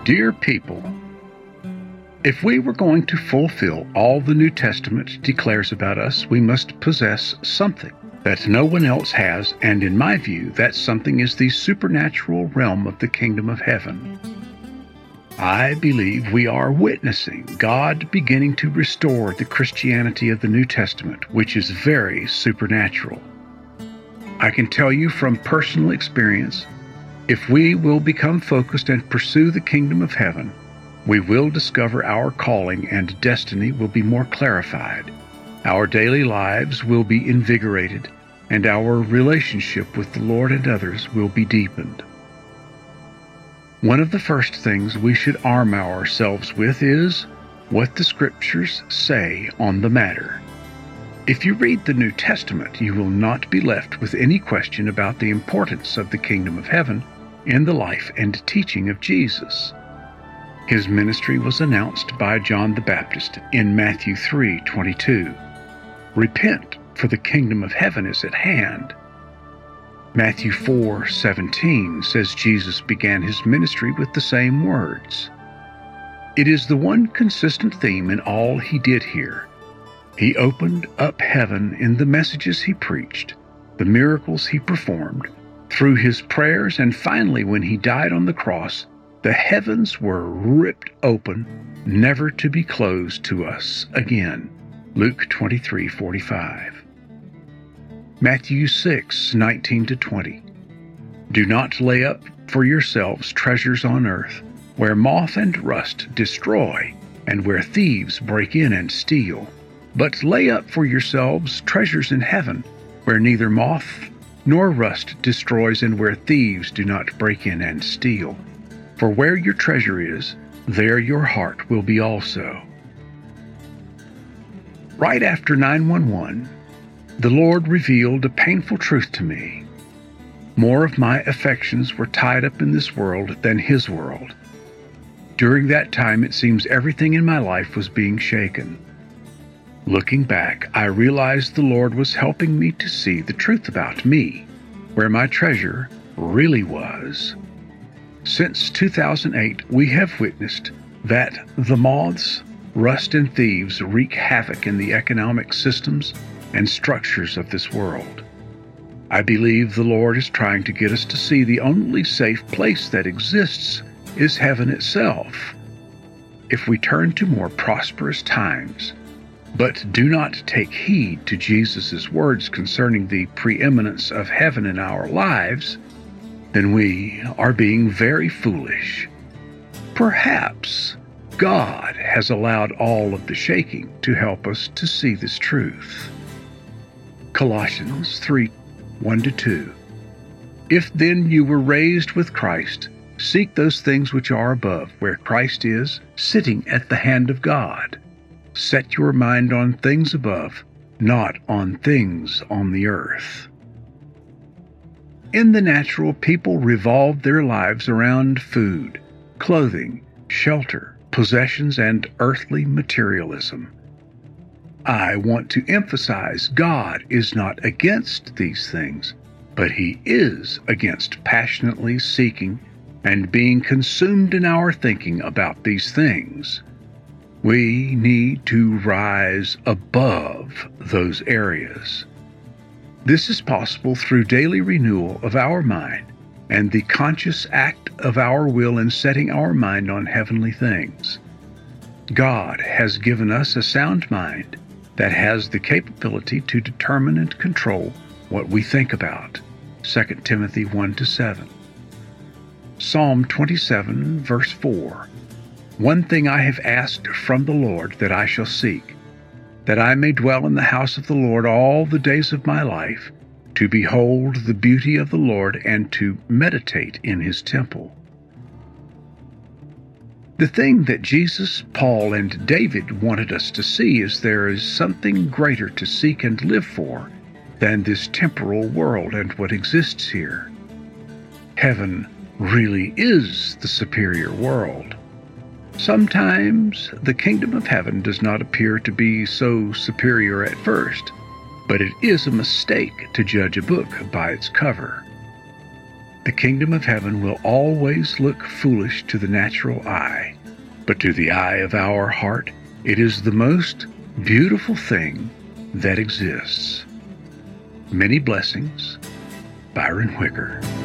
Dear people, if we were going to fulfill all the New Testament declares about us, we must possess something that no one else has, and in my view, that something is the supernatural realm of the kingdom of heaven. I believe we are witnessing God beginning to restore the Christianity of the New Testament, which is very supernatural. I can tell you from personal experience, if we will become focused and pursue the kingdom of heaven, we will discover our calling and destiny will be more clarified. Our daily lives will be invigorated, and our relationship with the Lord and others will be deepened. One of the first things we should arm ourselves with is what the Scriptures say on the matter. If you read the New Testament, you will not be left with any question about the importance of the kingdom of heaven in the life and teaching of Jesus. His ministry was announced by John the Baptist in Matthew 3:22. Repent, for the kingdom of heaven is at hand. Matthew 4:17 says Jesus began his ministry with the same words. It is the one consistent theme in all he did here. He opened up heaven in the messages he preached, the miracles he performed, through his prayers, and finally when he died on the cross, the heavens were ripped open, never to be closed to us again. Luke 23:45. Matthew 6:19-20. Do not lay up for yourselves treasures on earth, where moth and rust destroy, and where thieves break in and steal. But lay up for yourselves treasures in heaven, where neither moth nor rust destroys, and where thieves do not break in and steal. For where your treasure is, there your heart will be also. Right after 9/11, the Lord revealed a painful truth to me. More of my affections were tied up in this world than His world. During that time, it seems everything in my life was being shaken. Looking back, I realized the Lord was helping me to see the truth about me, where my treasure really was. Since 2008, we have witnessed that the moths, rust, and thieves wreak havoc in the economic systems and structures of this world. I believe the Lord is trying to get us to see the only safe place that exists is heaven itself. If we turn to more prosperous times, but do not take heed to Jesus' words concerning the preeminence of heaven in our lives, then we are being very foolish. Perhaps God has allowed all of the shaking to help us to see this truth. Colossians 3:1-2. If then you were raised with Christ, seek those things which are above, where Christ is, sitting at the hand of God. Set your mind on things above, not on things on the earth. In the natural, people revolve their lives around food, clothing, shelter, possessions, and earthly materialism. I want to emphasize God is not against these things, but He is against passionately seeking and being consumed in our thinking about these things. We need to rise above those areas. This is possible through daily renewal of our mind and the conscious act of our will in setting our mind on heavenly things. God has given us a sound mind that has the capability to determine and control what we think about. 2 Timothy 1-7. Psalm 27, verse 4. One thing I have asked from the Lord that I shall seek, that I may dwell in the house of the Lord all the days of my life, to behold the beauty of the Lord and to meditate in His temple. The thing that Jesus, Paul, and David wanted us to see is there is something greater to seek and live for than this temporal world and what exists here. Heaven really is the superior world. Sometimes the kingdom of heaven does not appear to be so superior at first, but it is a mistake to judge a book by its cover. The kingdom of heaven will always look foolish to the natural eye, but to the eye of our heart, it is the most beautiful thing that exists. Many blessings, Byron Whicker.